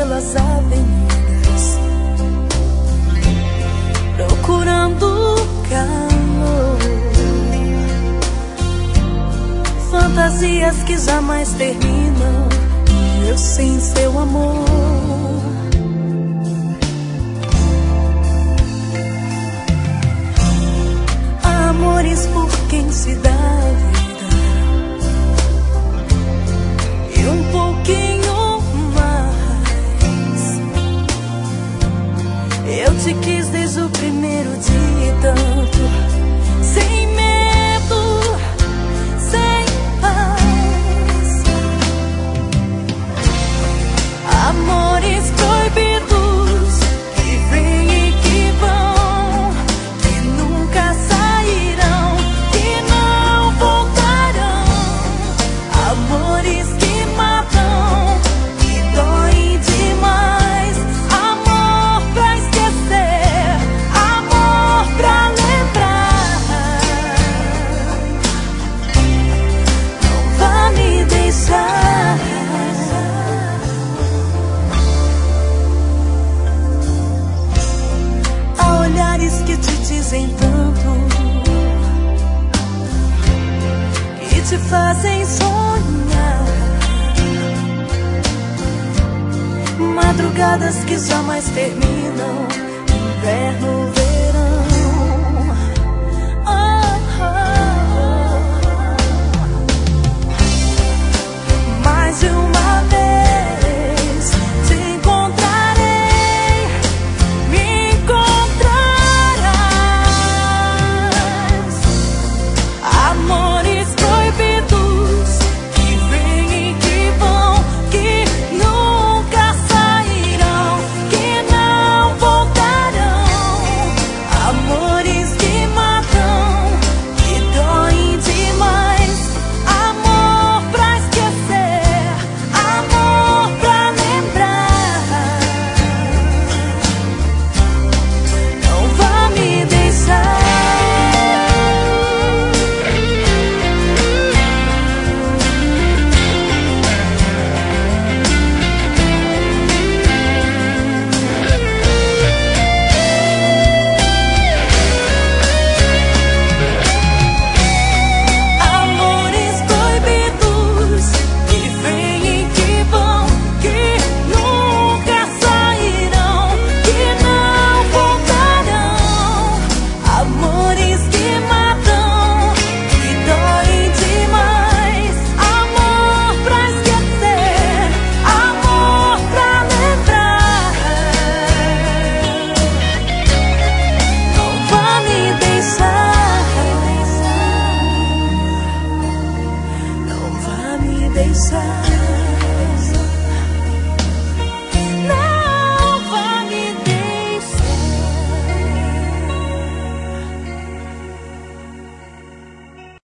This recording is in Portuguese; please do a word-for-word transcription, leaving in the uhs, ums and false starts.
pelas avenidas, procurando calor, fantasias que jamais terminam, e eu sem seu amor. Amores por quem se dá a vida e um pouquinho mais. Eu te quis desde o primeiro dia e tanto, sem medo, sem paz. Amores proibidos que vêm e que vão, que nunca sairão, que não voltarão. Amores que matam, que doem demais. Amor pra esquecer, amor pra lembrar. Não vá me deixar. Há olhares que te dizem tanto, que te fazem sonhar. Madrugadas que jamais terminam, inverno, verão. Oh, oh, oh. Mais de uma vez te encontrarei, me encontrarás. Amores proibidos que vêm e que vão, que nunca sairão, que não voltarão. Amores que matam, que doem demais. Amor pra esquecer, amor pra lembrar. Não vá me deixar. Amores proibidos que vêm e que vão, que nunca sairão, que não voltarão. Amores que matam, que doem demais. Amor pra esquecer, amor pra lembrar. Não vá me deixar. Não vá me deixar.